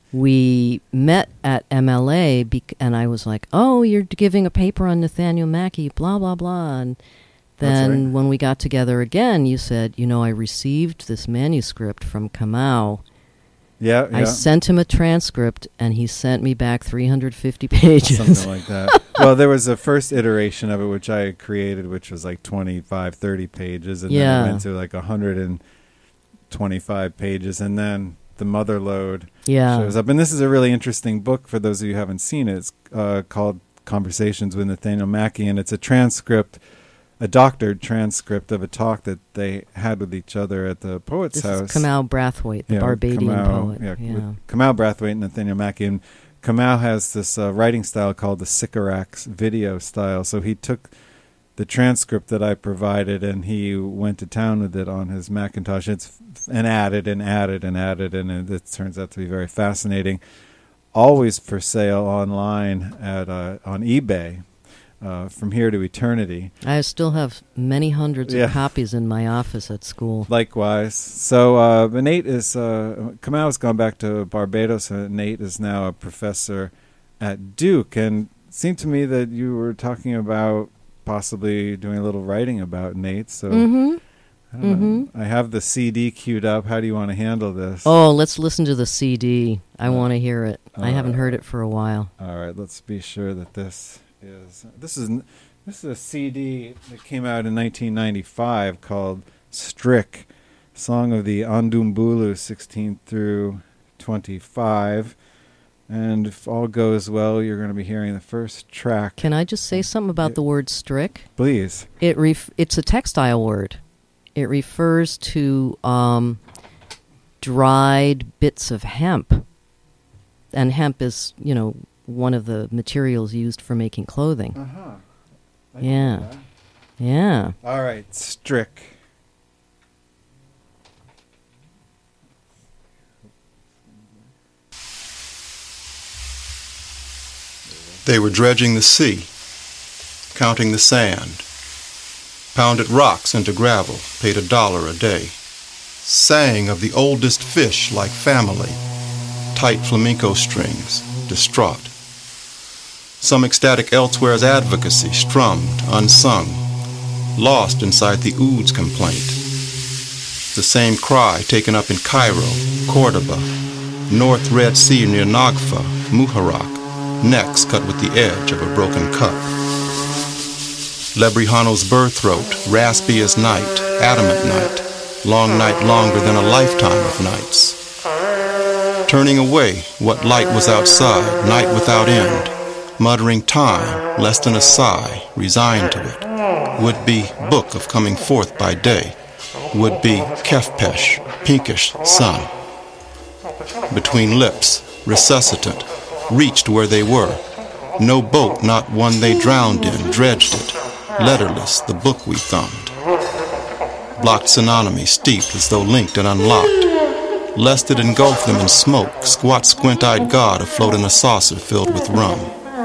we met at M L A, bec- and I was like, "Oh, you're giving a paper on Nathaniel Mackey, blah blah blah." And then right. when we got together again, you said, "You know, I received this manuscript from Kamau." yeah, yeah. I sent him a transcript, and he sent me back three hundred fifty pages. Something like that. Well, there was a first iteration of it, which I created, which was like twenty-five, thirty pages. And Yeah. then it went to like one hundred twenty-five pages. And then the mother load Yeah. shows up. And this is a really interesting book for those of you who haven't seen it. It's uh, called Conversations with Nathaniel Mackey. And it's a transcript, a doctored transcript of a talk that they had with each other at the Poets This House. is Kamau Brathwaite, the Yeah, Barbadian Kamau, poet. Yeah, Yeah. with Kamau Brathwaite and Nathaniel Mackey. And Kamau has this uh, writing style called the Sycorax video style. So he took the transcript that I provided and he went to town with it on his Macintosh. It's and added and added and added, and it, it turns out to be very fascinating. Always for sale online at uh, on eBay. Uh, from here to eternity. I still have many hundreds Yeah. of copies in my office at school. Likewise. So uh, Nate is, uh, Kamau has gone back to Barbados, and Nate is now a professor at Duke. And it seemed to me that you were talking about possibly doing a little writing about Nate. So Mm-hmm. I don't know. I have the C D queued up. How do you want to handle this? Oh, let's listen to the C D. I Uh, want to hear it. I uh, haven't heard it for a while. All right, let's be sure that this is this is this is a C D that came out in nineteen ninety-five called Strick, Song of the Andumbulu, sixteen through twenty-five. And if all goes well, you're going to be hearing the first track. Can I just say something about Yeah. the word strick? Please. It ref- it's a textile word. It refers to um, dried bits of hemp. And hemp is, you know, one of the materials used for making clothing. Uh-huh. I Yeah. know that. Yeah. All right, Strick. They were dredging the sea, counting the sand, pounded rocks into gravel, paid a dollar a day, sang of the oldest fish like family, tight flamenco strings, distraught. Some ecstatic elsewhere's advocacy, strummed, unsung, lost inside the oud's complaint. The same cry taken up in Cairo, Cordoba, North Red Sea near Nagfa, Muharraq, necks cut with the edge of a broken cup. Lebrihano's birth throat, raspy as night, adamant night, long night longer than a lifetime of nights. Turning away what light was outside, night without end, muttering time, less than a sigh, resigned to it. Would be book of coming forth by day, would be kefpesh, pinkish sun. Between lips, resuscitant, reached where they were. No boat, not one they drowned in, dredged it. Letterless, the book we thumbed. Blocked synonymy, steeped as though linked and unlocked. Lest it engulf them in smoke, squat squint-eyed God afloat in a saucer filled with rum.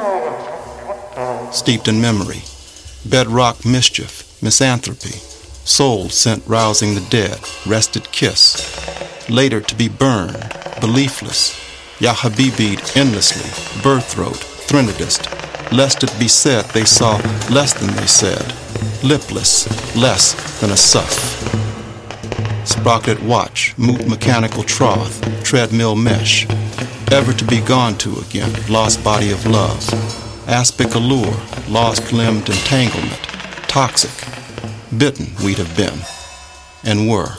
Steeped in memory, bedrock mischief, misanthropy, soul sent rousing the dead, rested kiss. Later to be burned, beliefless, Ya Habibi'd endlessly, birth throat, threnodist, lest it be said they saw less than they said, lipless, less than a suff. Sprocket watch, moot mechanical trough, treadmill mesh, ever to be gone to again, lost body of love, aspic allure, lost limbed entanglement, toxic, bitten we'd have been, and were.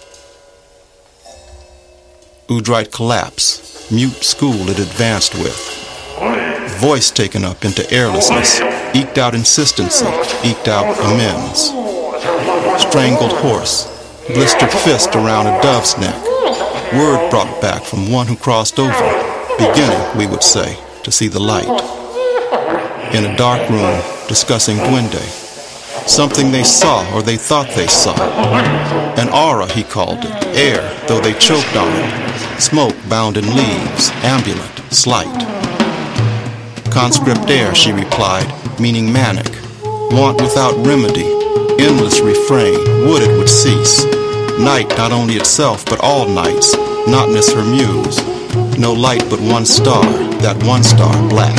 Oudrite collapse, mute school it advanced with. Voice taken up into airlessness, eked out insistency, eked out amends. Strangled horse, blistered fist around a dove's neck. Word brought back from one who crossed over, beginning, we would say, to see the light. in a dark room discussing Duende. Something they saw or they thought they saw. An aura, he called it. Air, though they choked on it. Smoke bound in leaves, ambulant, slight. Conscript air, she replied, meaning manic. Want without remedy, endless refrain, would it would cease. Night not only itself, but all nights, notness her muse. No light but one star, that one star black.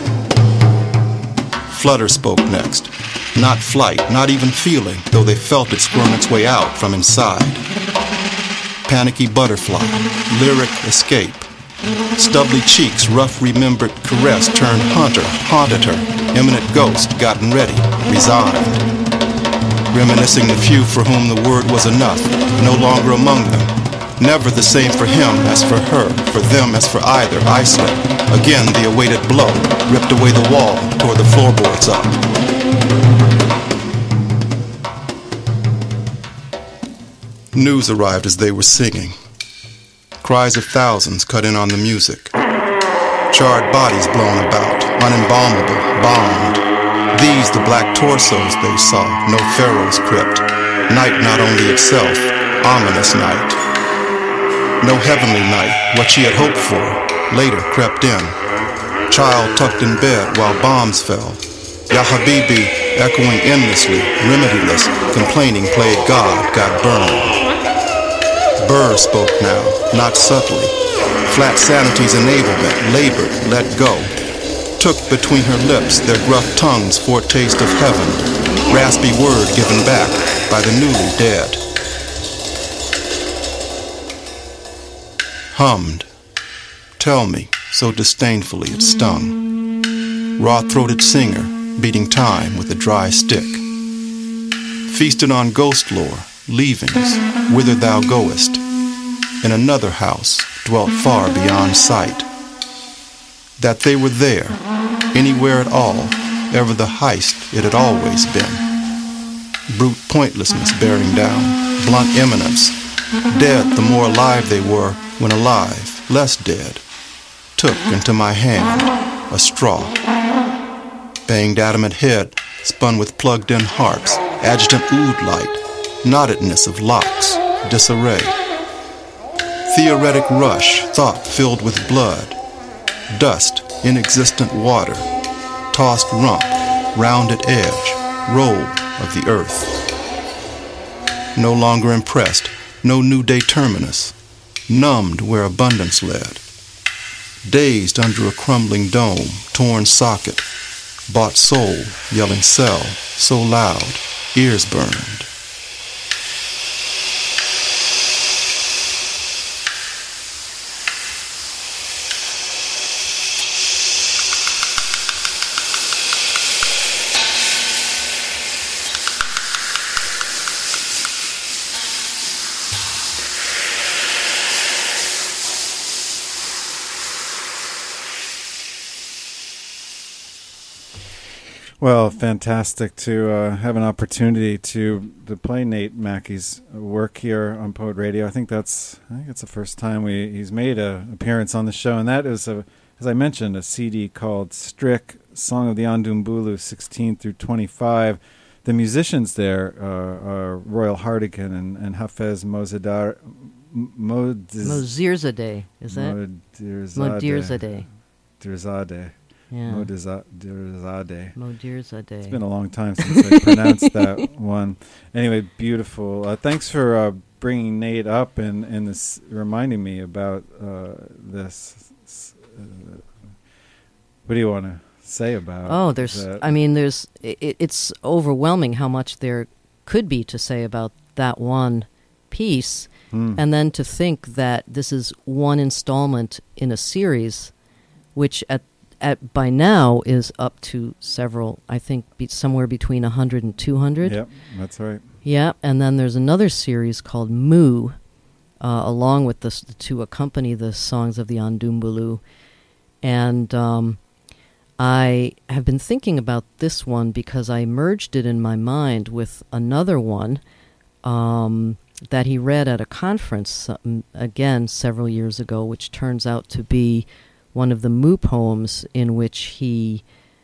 Flutter spoke next. Not flight, not even feeling, though they felt it squirm its way out from inside. Panicky butterfly, lyric escape. Stubbly cheeks, rough remembered caress, turned hunter, haunted her. Imminent ghost, gotten ready, resigned. Reminiscing the few for whom the word was enough, no longer among them. Never the same for him as for her, for them as for either, isolate. Again the awaited blow, ripped away the wall, tore the floorboards up. News arrived as they were singing. Cries of thousands cut in on the music. Charred bodies blown about, unembalmable, bombed. These the black torsos they saw, no pharaoh's crypt. Night not only itself, ominous night. No heavenly night, what she had hoped for, later crept in. Child tucked in bed while bombs fell. Ya Habibi echoing endlessly, remediless, complaining played God, got burned. Burr spoke now, not subtly. Flat sanity's enablement, labored, let go. Took between her lips their gruff tongues foretaste of heaven. Raspy word given back by the newly dead. Hummed. Tell me, so disdainfully it stung. Raw-throated singer, beating time with a dry stick. Feasted on ghost lore, leavings, whither thou goest. In another house, dwelt far beyond sight. That they were there, anywhere at all, ever the heist it had always been. Brute pointlessness bearing down, blunt imminence. Dead the more alive they were when alive, less dead. Took into my hand a straw. Banged adamant head, spun with plugged-in harps, adjutant ood light, knottedness of locks, disarray. Theoretic rush, thought filled with blood. Dust, inexistent water, tossed rump, rounded edge, roll of the earth. No longer impressed, no new day terminus, numbed where abundance led. Dazed under a crumbling dome, torn socket, bought soul, yelling sell, so loud, ears burned. Well, fantastic to uh, have an opportunity to to play Nate Mackey's work here on Poet Radio. I think that's I think it's the first time we he's made an appearance on the show, and that is a, as I mentioned, a C D called Strick, Song of the Andumbulu, sixteen through twenty-five. The musicians there uh, are Royal Hardigan and, and Hafez Mozadar. Moz- Mozirzadeh, is that? Modirzadeh. Modirzadeh. Dirzadeh. Yeah. Modirzadeh. Modirzadeh. It's been a long time since I pronounced that one. Anyway, beautiful. Uh, thanks for uh, bringing Nate up and, and this, reminding me about uh, this. Uh, what do you want to say about Oh, there's, that? I mean, there's, it, it's overwhelming how much there could be to say about that one piece. Mm. And then to think that this is one installment in a series, which at At by now is up to several, I think be somewhere between one hundred and two hundred. Yep, that's right. Yeah, and then there's another series called Moo, uh, along with this, to accompany the songs of the Andumbulu. And um, I have been thinking about this one because I merged it in my mind with another one um, that he read at a conference, um, again, several years ago, which turns out to be one of the Moo poems in which he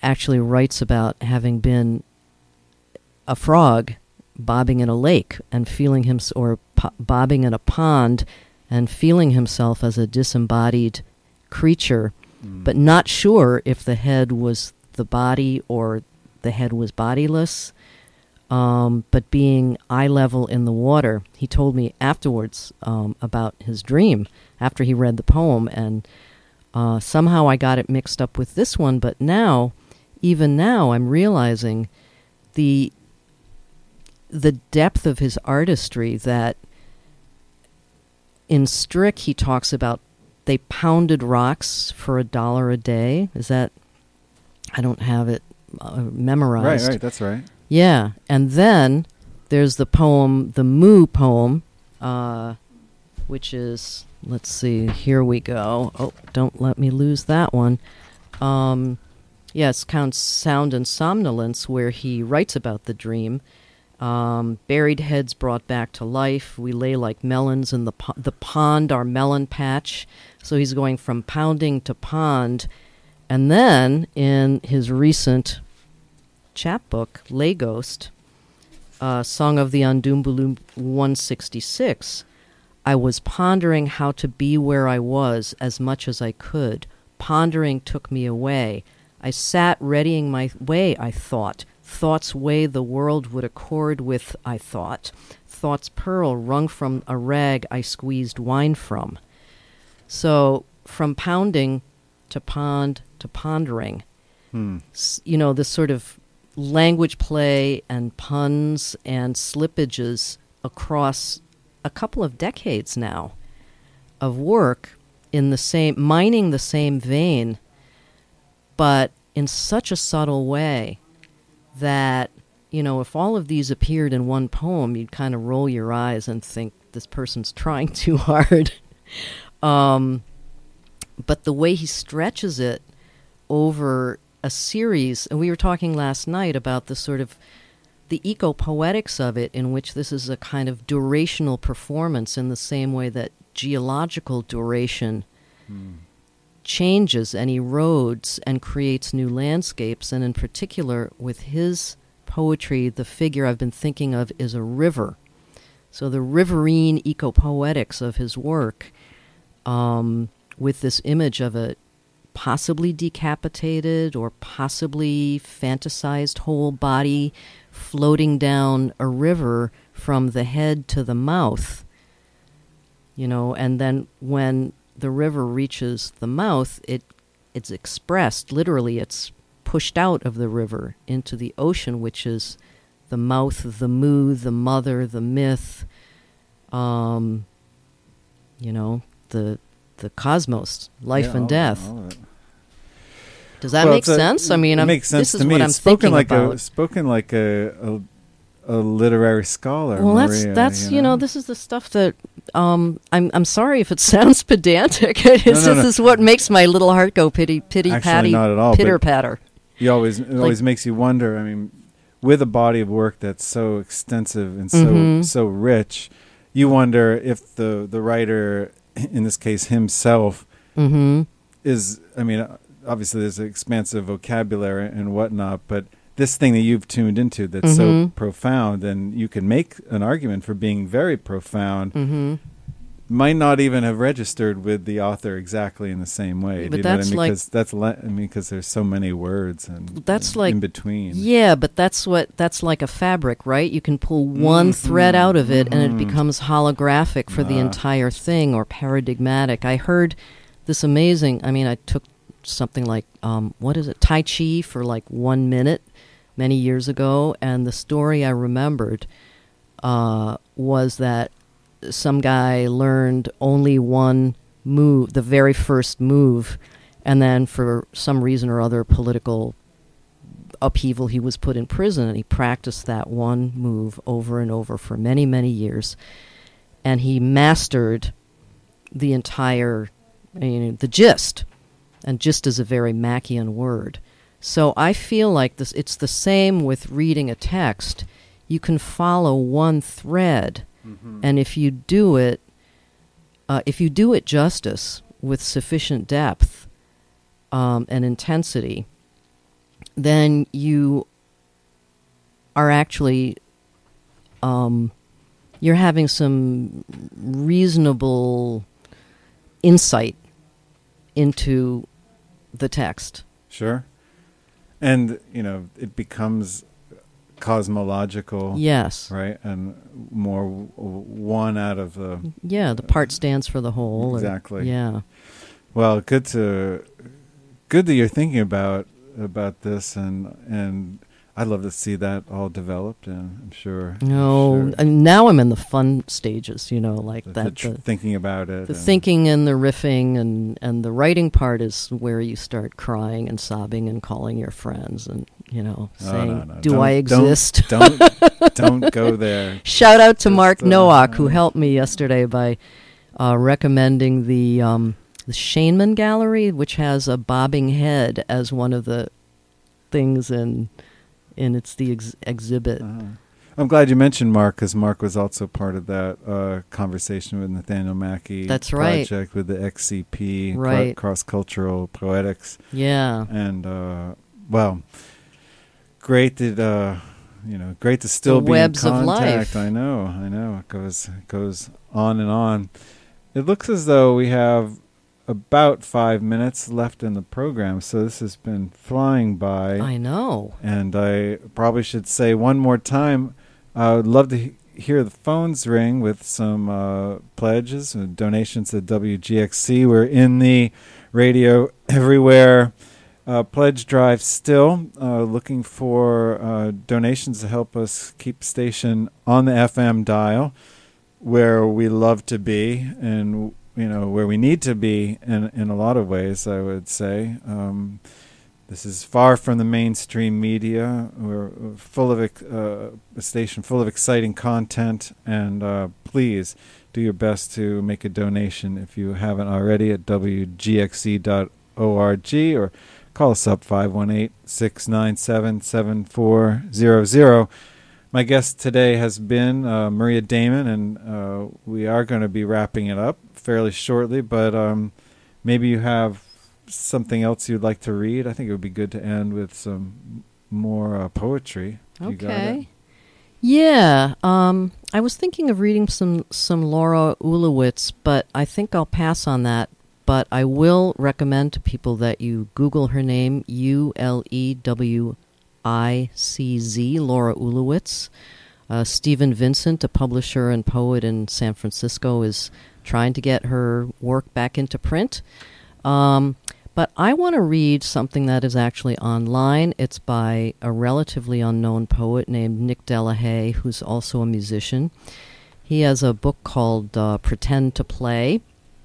actually writes about having been a frog bobbing in a lake and feeling him, or po- bobbing in a pond and feeling himself as a disembodied creature, mm. but not sure if the head was the body or the head was bodiless, um, but being eye level in the water. He told me afterwards um, about his dream after he read the poem, and uh, somehow I got it mixed up with this one, but now, even now, I'm realizing the the depth of his artistry, that in Strick he talks about they pounded rocks for a dollar a day. Is that, I don't have it uh, memorized. Right, right, that's right. Yeah, and then there's the poem, the Moo poem, uh, which is, let's see, here we go. Oh, don't let me lose that one. Um, yeah, it's Count Sound and Somnolence, where he writes about the dream. Um, buried heads brought back to life. We lay like melons in the po- the pond, our melon patch. So he's going from pounding to pond. And then in his recent chapbook, Lay Ghost, uh, Song of the Andumbulu one sixty-six, I was pondering how to be where I was as much as I could. Pondering took me away. I sat readying my way, I thought. Thoughts way the world would accord with, I thought. Thoughts pearl wrung from a rag I squeezed wine from. So from pounding to pond to pondering, Hmm. s- you know, this sort of language play and puns and slippages across a couple of decades now of work in the same, mining the same vein, but in such a subtle way that, you know, if all of these appeared in one poem, you'd kind of roll your eyes and think this person's trying too hard. um, but the way he stretches it over a series, and we were talking last night about the sort of the eco-poetics of it, in which this is a kind of durational performance in the same way that geological duration hmm. changes and erodes and creates new landscapes. And in particular, with his poetry, the figure I've been thinking of is a river. So the riverine eco-poetics of his work, um, with this image of a possibly decapitated or possibly fantasized whole body floating down a river from the head to the mouth, you know, and then when the river reaches the mouth, it it's expressed, literally it's pushed out of the river into the ocean, which is the mouth, the moo, the mother, the myth, um, you know, the the cosmos, life Yeah, and all death. Of it, all of it. Does that well, make a, sense? I mean, it I'm, makes sense this to is me. what It's I'm spoken thinking like about. a spoken like a a, a literary scholar. Well, Maria, that's that's you know? you know, this is the stuff that um, I'm I'm sorry if it sounds pedantic. It is, No, no, this no. is what makes my little heart go pitty pitty Actually, patty not at all, pitter but patter. You always it Like- always makes you wonder. I mean, with a body of work that's so extensive and so Mhm. so rich, you wonder if the the writer, in this case himself, Mm-hmm. is. I mean, obviously there's an expansive vocabulary and whatnot, but this thing that you've tuned into that's so Mhm. profound, and you can make an argument for being very profound, Mm-hmm. might not even have registered with the author exactly in the same way. But Do you know what I that's mean? like- Because that's le- I mean, because there's so many words and That's and like- in between. Yeah, but that's what that's like a fabric, right? You can pull one Mhm, thread out of it, and it mhm. becomes holographic for the Ah. entire thing, or paradigmatic. I heard this amazing. I mean, I took something like um, what is it, Tai Chi, for like one minute many years ago, and the story I remembered uh, was that some guy learned only one move, the very first move, and then for some reason or other, political upheaval, he was put in prison, and he practiced that one move over and over for many, many years, and he mastered the entire, you know, the gist, and gist is a very Machian word. So I feel like this. It's the same with reading a text. You can follow one thread, Mm-hmm. and if you do it, uh, if you do it justice with sufficient depth um, and intensity, then you are actually um, you're having some reasonable insight into the text. Sure. And, you know, it becomes cosmological. Yes. Right? And more w- one out of the... Yeah, the part stands for the whole. Exactly. Or, yeah. Well, good to... Good that you're thinking about about this, and and I'd love to see that all developed, and I'm sure... No, I'm sure and now I'm in the fun stages, you know, like the, that. the tr- the, thinking about it. The and thinking and the riffing and, and the writing part is where you start crying and sobbing and calling your friends and, you know, No, saying, no, no. do Don't- I exist? Don't, don't, don't go there. Shout out to Just, Mark uh, Nowak, who helped me yesterday by uh, recommending the um, the Shainman Gallery, which has a bobbing head as one of the things in, in it's the ex- exhibit. Uh-huh. I'm glad you mentioned Mark, because Mark was also part of that uh, conversation with Nathaniel Mackey. That's right. Project with the X C P, Right. Cross Cultural Poetics, Yeah. and uh, well, great that uh, you know, great to still The be webs in of contact. life. I know, I know. It goes it goes on and on. It looks as though we have about five minutes left in the program, so this has been flying by. I know. And I probably should say one more time, I would love to he- hear the phones ring with some uh, pledges and donations to W G X C. We're in the Radio Everywhere uh, pledge drive still, uh, looking for uh, donations to help us keep station on the F M dial, where we love to be, and you know, where we need to be in in a lot of ways, I would say. Um, this is far from the mainstream media. We're full of ex- uh, a station full of exciting content, and uh, please do your best to make a donation if you haven't already at w g x c dot org, or call us up five one eight, six nine seven, seven four zero zero. My guest today has been uh, Maria Damon, and uh, we are going to be wrapping it up fairly shortly, but um, maybe you have something else you'd like to read. I think it would be good to end with some more uh, poetry. You got it? Okay. Yeah, um, I was thinking of reading some, some Laura Ulowitz, but I think I'll pass on that. But I will recommend to people that you Google her name, U L E W I C Z, Laura Ulowitz. Uh, Stephen Vincent, a publisher and poet in San Francisco, is trying to get her work back into print. Um, but I want to read something that is actually online. It's by a relatively unknown poet named Nick Delahaye, who's also a musician. He has a book called uh, Pretend to Play.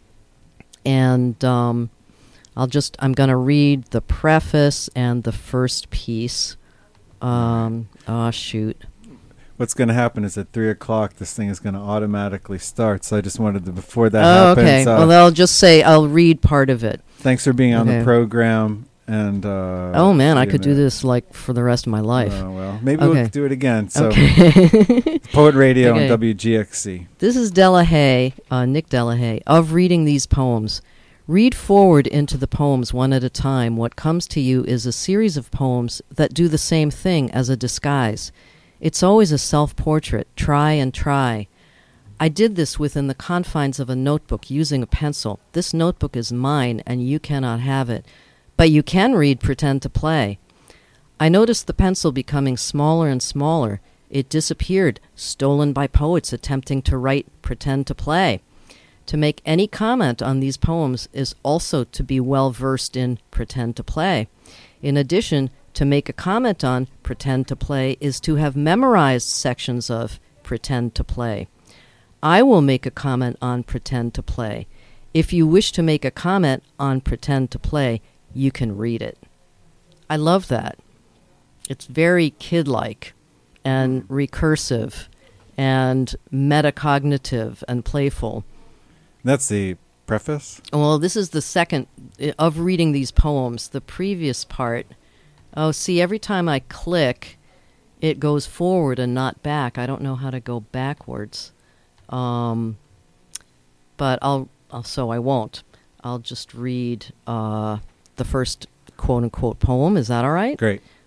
And um, I'll just, I'm going to read the preface and the first piece. Um, oh, shoot. What's going to happen is at three o'clock, this thing is going to automatically start. So I just wanted to, before that Oh, happens. okay. Uh, Well, I'll just say I'll read part of it. thanks for being on Okay. the program. And uh, Oh, man, I you could know, do this, like, for the rest of my life. Uh, well, maybe Okay. we'll do it again. So, Okay. Poet Radio Okay. on W G X C. This is Delahaye, uh, Nick Delahaye, of reading these poems. Read forward into the poems one at a time. What comes to you is a series of poems that do the same thing as a disguise. It's always a self-portrait. Try and try. I did this within the confines of a notebook using a pencil. This notebook is mine, and you cannot have it. But you can read Pretend to Play. I noticed the pencil becoming smaller and smaller. It disappeared, stolen by poets attempting to write Pretend to Play. To make any comment on these poems is also to be well versed in Pretend to Play. In addition, to make a comment on Pretend to Play is to have memorized sections of Pretend to Play. I will make a comment on Pretend to Play. If you wish to make a comment on Pretend to Play, you can read it. I love that. It's very kid-like and recursive and metacognitive and playful. That's the preface. Well, this is the second uh, of reading these poems. The previous part, oh, see, every time I click, it goes forward and not back. I don't know how to go backwards. Um, but I'll, I'll, so I won't. I'll just read uh, the first quote-unquote poem. Is that all right? Great.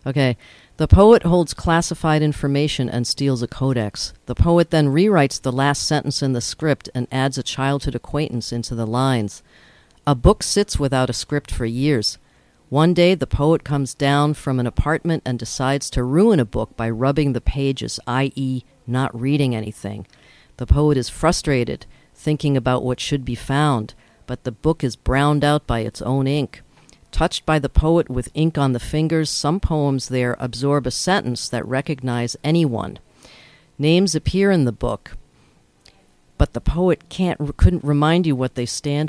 Okay. The poet holds classified information and steals a codex. The poet then rewrites the last sentence in the script and adds a childhood acquaintance into the lines. A book sits without a script for years. One day, the poet comes down from an apartment and decides to ruin a book by rubbing the pages, that is, not reading anything. The poet is frustrated, thinking about what should be found, but the book is browned out by its own ink. Touched by the poet with ink on the fingers, some poems there absorb a sentence that recognize anyone. Names appear in the book, but the poet can't couldn't remind you what they stand